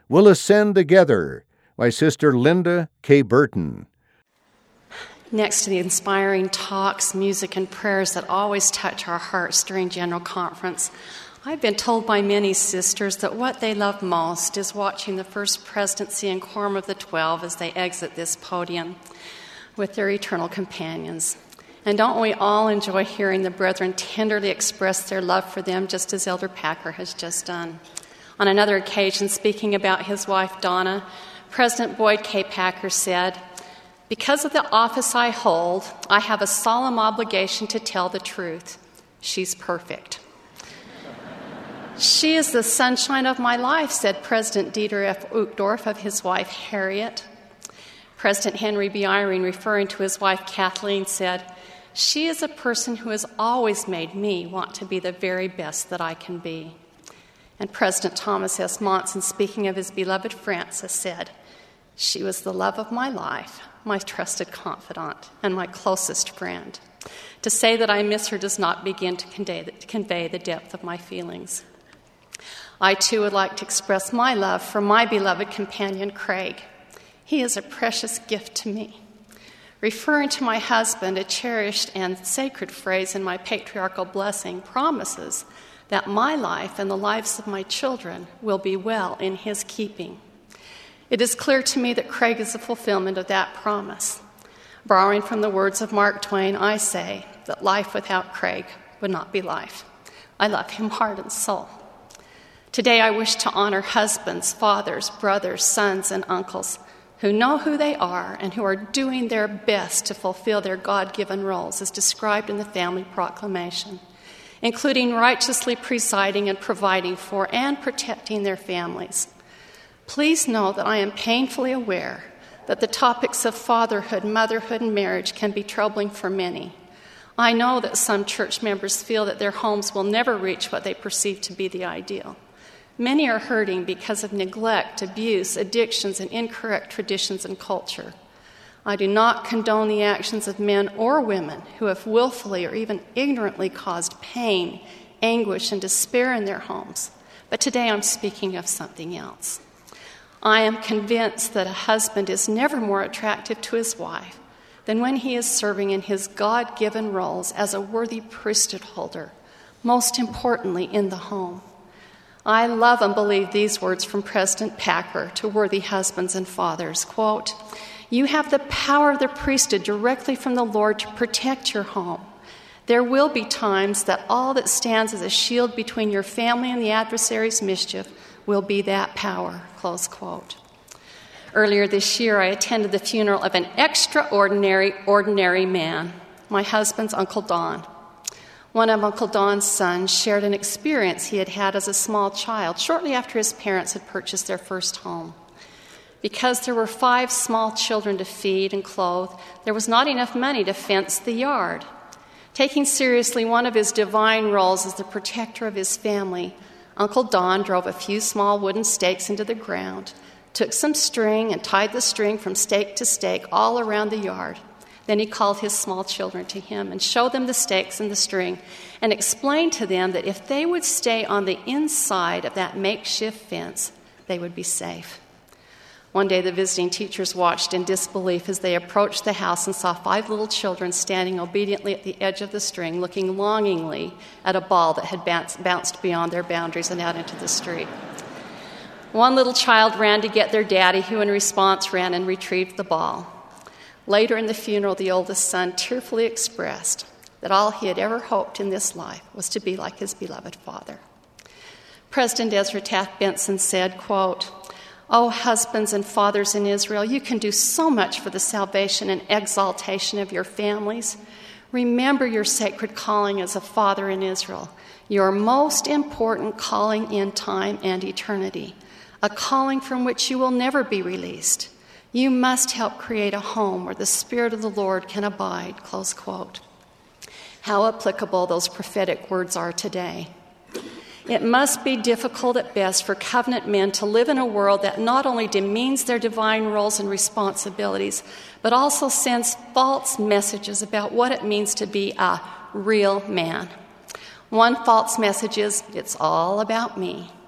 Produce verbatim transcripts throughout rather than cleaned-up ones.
will ascend together by Sister Linda K. Burton. Next to the inspiring talks, music, and prayers that always touch our hearts during General Conference, I've been told by many sisters that what they love most is watching the First Presidency and Quorum of the Twelve as they exit this podium with their eternal companions. And don't we all enjoy hearing the brethren tenderly express their love for them, just as Elder Packer has just done? On another occasion, speaking about his wife Donna, President Boyd K. Packer said, "Because of the office I hold, I have a solemn obligation to tell the truth. She's perfect." "She is the sunshine of my life," said President Dieter F. Uchtdorf of his wife Harriet. President Henry B. Eyring, referring to his wife Kathleen, said, "She is a person who has always made me want to be the very best that I can be." And President Thomas S. Monson, speaking of his beloved Frances, said, "She was the love of my life, my trusted confidant, and my closest friend. To say that I miss her does not begin to convey the, convey the depth of my feelings." I, too, would like to express my love for my beloved companion, Craig. He is a precious gift to me. Referring to my husband, a cherished and sacred phrase in my patriarchal blessing promises that my life and the lives of my children will be well in his keeping. It is clear to me that Craig is the fulfillment of that promise. Borrowing from the words of Mark Twain, I say that life without Craig would not be life. I love him heart and soul. Today I wish to honor husbands, fathers, brothers, sons, and uncles who know who they are and who are doing their best to fulfill their God-given roles as described in the Family Proclamation, including righteously presiding and providing for and protecting their families. Please know that I am painfully aware that the topics of fatherhood, motherhood, and marriage can be troubling for many. I know that some church members feel that their homes will never reach what they perceive to be the ideal. Many are hurting because of neglect, abuse, addictions, and incorrect traditions and culture. I do not condone the actions of men or women who have willfully or even ignorantly caused pain, anguish, and despair in their homes. But today I'm speaking of something else. I am convinced that a husband is never more attractive to his wife than when he is serving in his God-given roles as a worthy priesthood holder, most importantly in the home. I love and believe these words from President Packer to worthy husbands and fathers, quote, "You have the power of the priesthood directly from the Lord to protect your home. There will be times that all that stands as a shield between your family and the adversary's mischief will be that power," close quote. Earlier this year, I attended the funeral of an extraordinary, ordinary man, my husband's Uncle Don. One of Uncle Don's sons shared an experience he had had as a small child shortly after his parents had purchased their first home. Because there were five small children to feed and clothe, there was not enough money to fence the yard. Taking seriously one of his divine roles as the protector of his family, Uncle Don drove a few small wooden stakes into the ground, took some string and tied the string from stake to stake all around the yard. Then he called his small children to him and showed them the stakes and the string and explained to them that if they would stay on the inside of that makeshift fence, they would be safe. One day the visiting teachers watched in disbelief as they approached the house and saw five little children standing obediently at the edge of the string, looking longingly at a ball that had bounced beyond their boundaries and out into the street. One little child ran to get their daddy, who in response ran and retrieved the ball. Later in the funeral, the oldest son tearfully expressed that all he had ever hoped in this life was to be like his beloved father. President Ezra Taft Benson said, quote, "Oh, husbands and fathers in Israel, you can do so much for the salvation and exaltation of your families. Remember your sacred calling as a father in Israel, your most important calling in time and eternity, a calling from which you will never be released. You must help create a home where the Spirit of the Lord can abide," close quote. How applicable those prophetic words are today. It must be difficult at best for covenant men to live in a world that not only demeans their divine roles and responsibilities, but also sends false messages about what it means to be a real man. One false message is, it's all about me.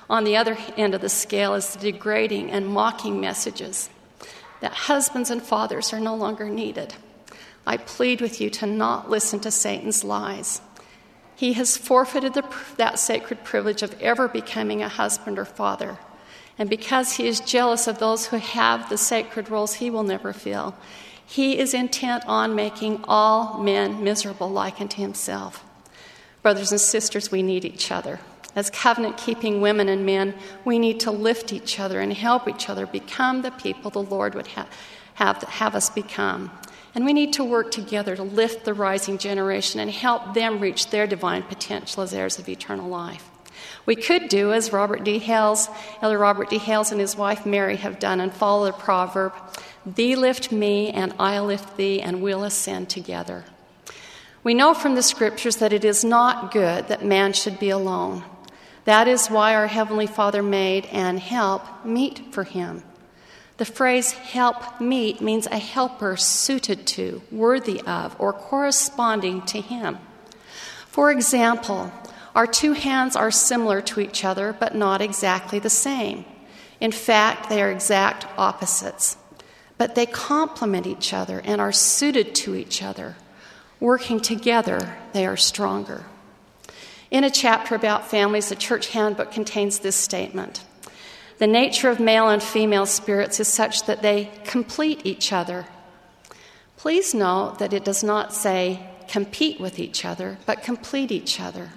On the other end of the scale is the degrading and mocking messages that husbands and fathers are no longer needed. I plead with you to not listen to Satan's lies. He has forfeited the, that sacred privilege of ever becoming a husband or father. And because he is jealous of those who have the sacred roles he will never fill, he is intent on making all men miserable like unto himself. Brothers and sisters, we need each other. As covenant-keeping women and men, we need to lift each other and help each other become the people the Lord would ha- have, have us become. And we need to work together to lift the rising generation and help them reach their divine potential as heirs of eternal life. We could do as Robert D. Hales, Elder Robert D. Hales and his wife Mary have done and follow the proverb, "Thee lift me and I lift thee and we'll ascend together." We know from the scriptures that it is not good that man should be alone. That is why our Heavenly Father made and help meet for him. The phrase help meet means a helper suited to, worthy of, or corresponding to him. For example, our two hands are similar to each other, but not exactly the same. In fact, they are exact opposites. But they complement each other and are suited to each other. Working together, they are stronger. In a chapter about families, the church handbook contains this statement: the nature of male and female spirits is such that they complete each other. Please note that it does not say compete with each other, but complete each other.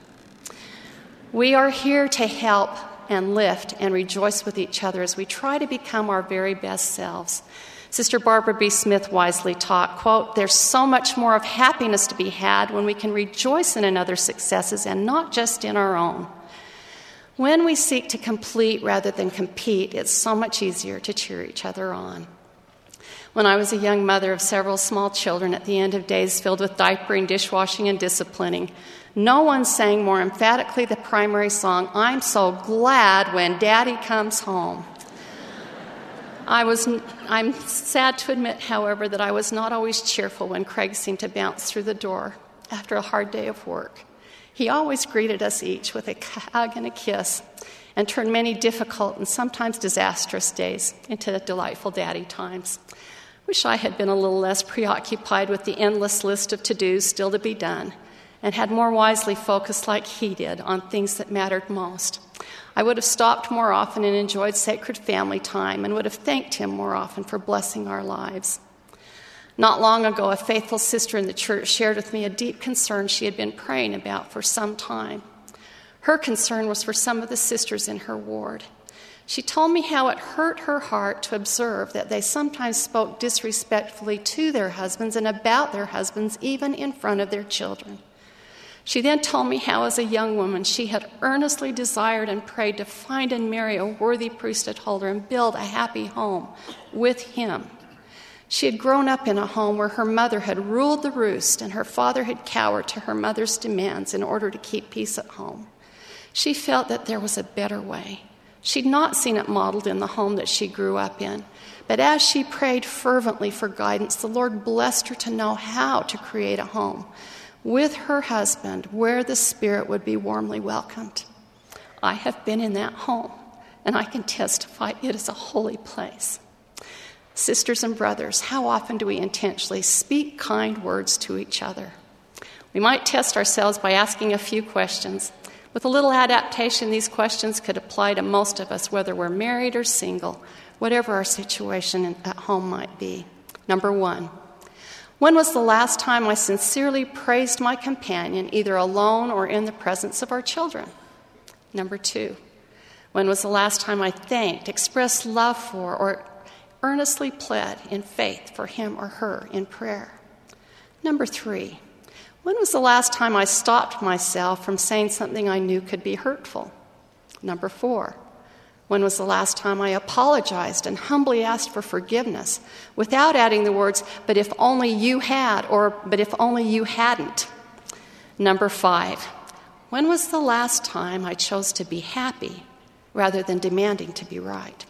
We are here to help and lift and rejoice with each other as we try to become our very best selves. Sister Barbara B. Smith wisely taught, quote, "There's so much more of happiness to be had when we can rejoice in another's successes and not just in our own. When we seek to complete rather than compete, it's so much easier to cheer each other on." When I was a young mother of several small children at the end of days filled with diapering, dishwashing, and disciplining, no one sang more emphatically the primary song, "I'm so glad when Daddy comes home." I was, I'm sad to admit, however, that I was not always cheerful when Craig seemed to bounce through the door after a hard day of work. He always greeted us each with a hug and a kiss and turned many difficult and sometimes disastrous days into delightful daddy times. Wish I had been a little less preoccupied with the endless list of to-dos still to be done and had more wisely focused like he did on things that mattered most. I would have stopped more often and enjoyed sacred family time and would have thanked him more often for blessing our lives. Not long ago, a faithful sister in the church shared with me a deep concern she had been praying about for some time. Her concern was for some of the sisters in her ward. She told me how it hurt her heart to observe that they sometimes spoke disrespectfully to their husbands and about their husbands, even in front of their children. She then told me how, as a young woman, she had earnestly desired and prayed to find and marry a worthy priesthood holder and build a happy home with him. She had grown up in a home where her mother had ruled the roost and her father had cowered to her mother's demands in order to keep peace at home. She felt that there was a better way. She'd not seen it modeled in the home that she grew up in, but as she prayed fervently for guidance, the Lord blessed her to know how to create a home with her husband where the Spirit would be warmly welcomed. I have been in that home, and I can testify it is a holy place. Sisters and brothers, how often do we intentionally speak kind words to each other? We might test ourselves by asking a few questions. With a little adaptation, these questions could apply to most of us, whether we're married or single, whatever our situation at home might be. Number one, when was the last time I sincerely praised my companion, either alone or in the presence of our children? Number two, when was the last time I thanked, expressed love for, or earnestly pled in faith for him or her in prayer? Number three, when was the last time I stopped myself from saying something I knew could be hurtful? Number four, when was the last time I apologized and humbly asked for forgiveness without adding the words, "but if only you had," or "but if only you hadn't"? Number five, when was the last time I chose to be happy rather than demanding to be right?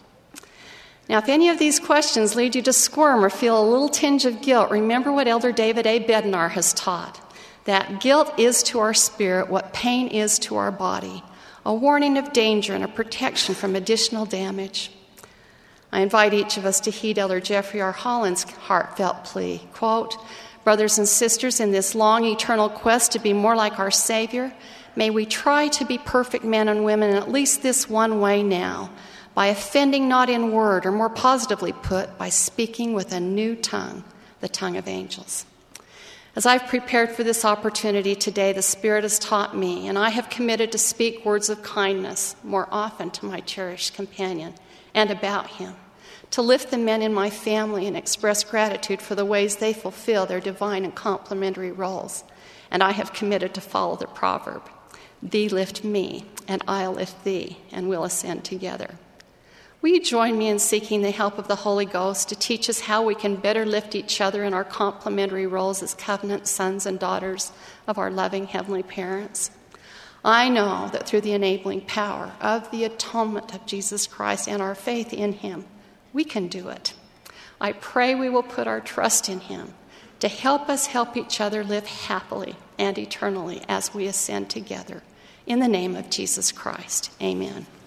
Now, if any of these questions lead you to squirm or feel a little tinge of guilt, remember what Elder David A. Bednar has taught, that guilt is to our spirit what pain is to our body, a warning of danger and a protection from additional damage. I invite each of us to heed Elder Jeffrey R. Holland's heartfelt plea, quote, "Brothers and sisters, in this long eternal quest to be more like our Savior, may we try to be perfect men and women in at least this one way now, by offending not in word, or more positively put, by speaking with a new tongue, the tongue of angels." As I've prepared for this opportunity today, the Spirit has taught me, and I have committed to speak words of kindness more often to my cherished companion and about him, to lift the men in my family and express gratitude for the ways they fulfill their divine and complementary roles. And I have committed to follow the proverb, "Thee lift me, and I'll lift thee, and we'll ascend together." Will you join me in seeking the help of the Holy Ghost to teach us how we can better lift each other in our complementary roles as covenant sons and daughters of our loving heavenly parents? I know that through the enabling power of the atonement of Jesus Christ and our faith in him, we can do it. I pray we will put our trust in him to help us help each other live happily and eternally as we ascend together. In the name of Jesus Christ, amen.